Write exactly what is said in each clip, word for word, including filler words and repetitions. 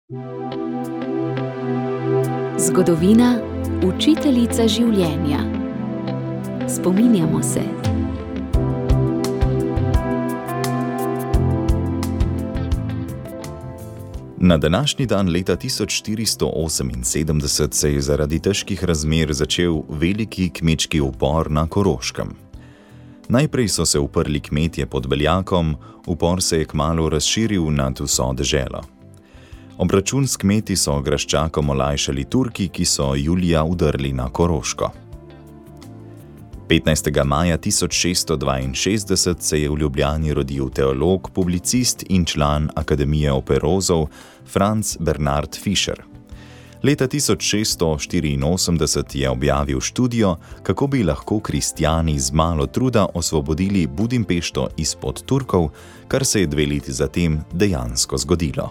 Zgodovina, učiteljica življenja. Spominjamo se. Na današnji dan leta tisoč štiristo oseminsedemdeset se je zaradi težkih razmer začel veliki kmečki upor na Koroškem. Najprej so se uprli kmetje pod Beljakom, upor se je kmalu razširil nad vso deželo. Obračun s kmeti so graščakom olajšali Turki, ki so julija vdrli na Koroško. petnajstega maja tisoč šeststo dvainšestdeset se je v Ljubljani rodil teolog, publicist in član Akademije operozov Franz Bernhard Fischer. Leta tisoč šeststo štiriinosemdeset je objavil študijo, kako bi lahko kristjani z malo truda osvobodili Budimpešto izpod Turkov, kar se je dve leti zatem dejansko zgodilo.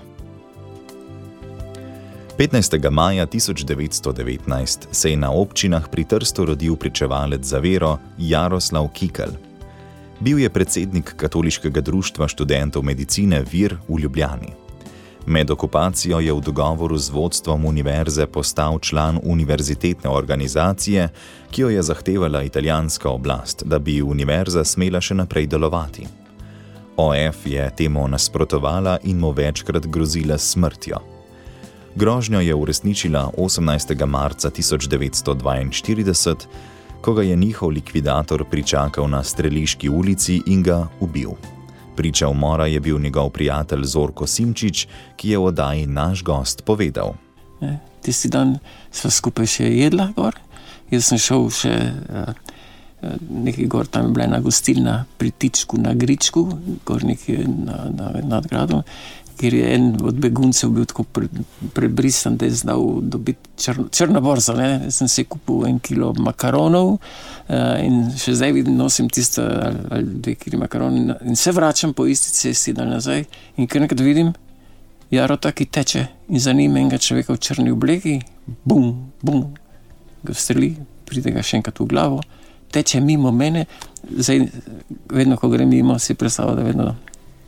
petnajstega maja tisoč devetsto devetnajst se je na občinah pri Trstu rodil pričevalec za vero Jaroslav Kikel. Bil je predsednik Katoliškega društva študentov medicine Vir v Ljubljani. Med okupacijo je v dogovoru z vodstvom univerze postal član univerzitetne organizacije, ki jo je zahtevala italijanska oblast, da bi univerza smela še naprej delovati. O F je temu nasprotovala in mu večkrat grozila s smrtjo. Grožnjo je uresničila osemnajstega marca tisoč devetsto dvainštirideset, ko ga je njihov likvidator pričakal na Streliški ulici in ga ubil. Priča umora je bil njegov prijatelj Zorko Simčič, ki je v oddaji Naš gost povedal. Tisti dan sva skupaj še jedla gor. Jaz sem šel še nekaj gor, tam je bila ena gostilna pri Tičku na Gričku, gor nekaj na, na nadgradu, kjer je en od beguncev bil tako pre, prebrisan, da je znal dobiti črno, črna borza. Ne? Jaz sem se kupil en kilo makaronov uh, in še zdaj vidim, nosim tisto ali, ali dve kili makaronov in se vračam po isti cesti dan nazaj in kar nekaj vidim, Jaro taki teče in za njim enega človeka v črni obleki, bum, bum, ga vstreli, pride ga še enkrat v glavo, teče mimo mene, zdaj vedno, ko grem mimo, si predstavlja, da vedno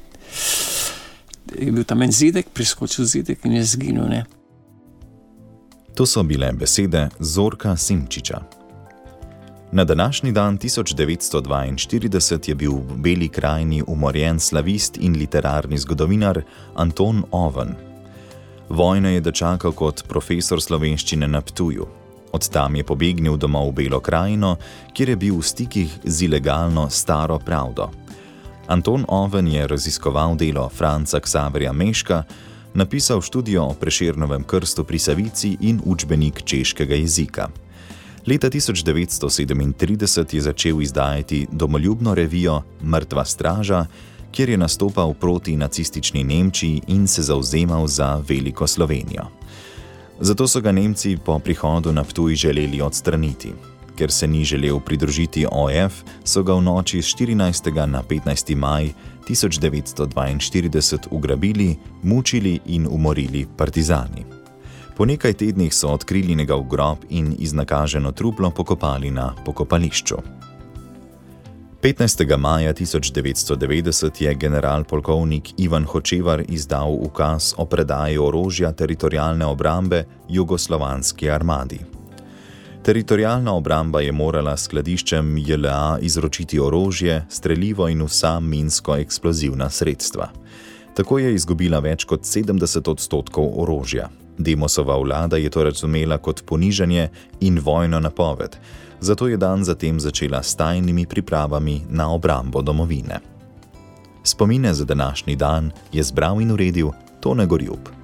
je bil tam en zidek, priskočil zidek in je zginil, ne. To so bile besede Zorka Simčiča. Na današnji dan tisoč devetsto dvainštirideset je bil v Beli krajini umorjen slavist in literarni zgodovinar Anton Oven. Vojno je dočakal kot profesor slovenščine na Ptuju. Od tam je pobegnil domov v Belo krajino, kjer je bil v stikih z ilegalno Staro pravdo. Anton Oven je raziskoval delo Franca Ksaverja Meška, napisal študijo o Prešernovem krstu pri Savici in učbenik češkega jezika. Leta tisoč devetsto sedemintrideset je začel izdajati domoljubno revijo Mrtva straža, kjer je nastopal proti nacistični Nemčiji in se zavzemal za veliko Slovenijo. Zato so ga Nemci po prihodu na Ptuj želeli odstraniti. Ker se ni želel pridružiti O F, so ga v noči s štirinajstega na petnajsti maj tisoč devetsto dvainštirideset ugrabili, mučili in umorili partizani. Po nekaj tednih so odkrili njegov grob in iznakaženo truplo pokopali na pokopališču. petnajstega maja tisoč devetsto devetdeset je general-polkovnik Ivan Hočevar izdal ukaz o predaji orožja teritorialne obrambe jugoslovanski armadi. Teritorialna obramba je morala skladiščem J L A izročiti orožje, strelivo in vsa minsko-eksplozivna sredstva. Tako je izgubila več kot sedemdeset odstotkov orožja. Demosova vlada je to razumela kot ponižanje in vojno napoved, zato je dan zatem začela s tajnimi pripravami na obrambo domovine. Spomine za današnji dan je zbral in uredil Tone Gorjup.